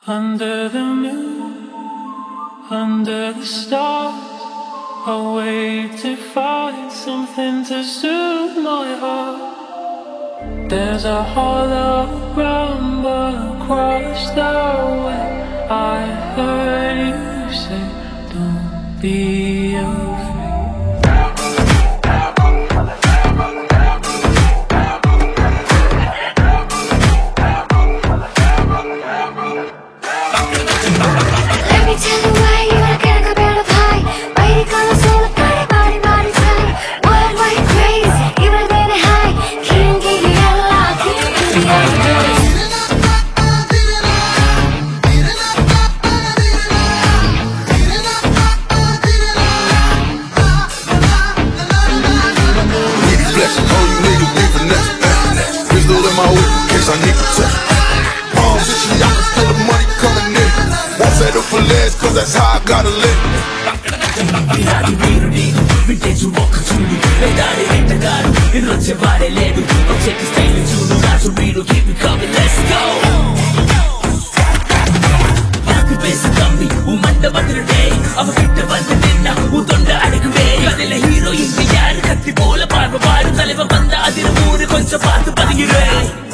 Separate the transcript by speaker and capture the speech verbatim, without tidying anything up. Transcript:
Speaker 1: Under the moon, under the stars, I wait to find something to soothe my heart. There's a hollow rumble across the way. I heard you say, don't be afraid.
Speaker 2: I need to touch palm position, I can feel the money coming in. Won't settle for less, cause that's how I gotta live. Vintage rock tune, vedare vendagaru, inroce vare ledu, check style tune, naso real, keep it coming, let's go. Yaku base kambi, umanda badrde, ava kitta vande ninna, udonda adikuve, kadile hero inga yaar katti bola parva paru, taleva banda adira moore koncha paathu padingire.